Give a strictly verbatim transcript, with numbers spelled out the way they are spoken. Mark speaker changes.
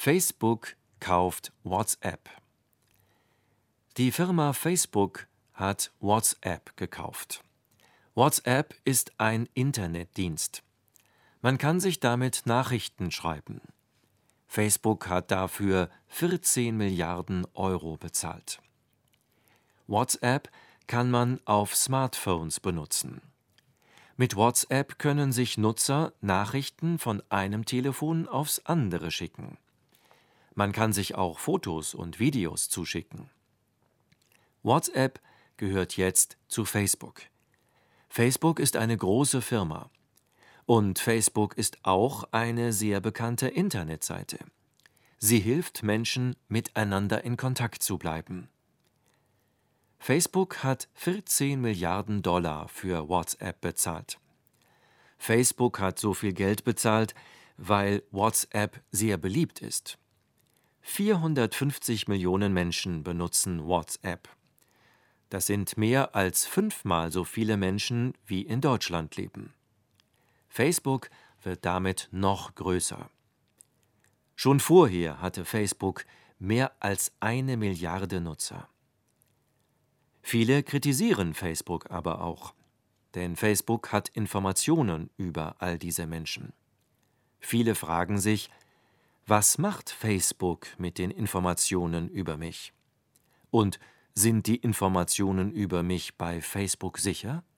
Speaker 1: Facebook kauft WhatsApp. Die Firma Facebook hat WhatsApp gekauft. WhatsApp ist ein Internetdienst. Man kann sich damit Nachrichten schreiben. Facebook hat dafür vierzehn Milliarden Euro bezahlt. WhatsApp kann man auf Smartphones benutzen. Mit WhatsApp können sich Nutzer Nachrichten von einem Telefon aufs andere schicken. Man kann sich auch Fotos und Videos zuschicken. WhatsApp gehört jetzt zu Facebook. Facebook ist eine große Firma. Und Facebook ist auch eine sehr bekannte Internetseite. Sie hilft Menschen, miteinander in Kontakt zu bleiben. Facebook hat vierzehn Milliarden Dollar für WhatsApp bezahlt. Facebook hat so viel Geld bezahlt, weil WhatsApp sehr beliebt ist. vierhundertfünfzig Millionen Menschen benutzen WhatsApp. Das sind mehr als fünfmal so viele Menschen, wie in Deutschland leben. Facebook wird damit noch größer. Schon vorher hatte Facebook mehr als eine Milliarde Nutzer. Viele kritisieren Facebook aber auch, denn Facebook hat Informationen über all diese Menschen. Viele fragen sich, was macht Facebook mit den Informationen über mich? Und sind die Informationen über mich bei Facebook sicher?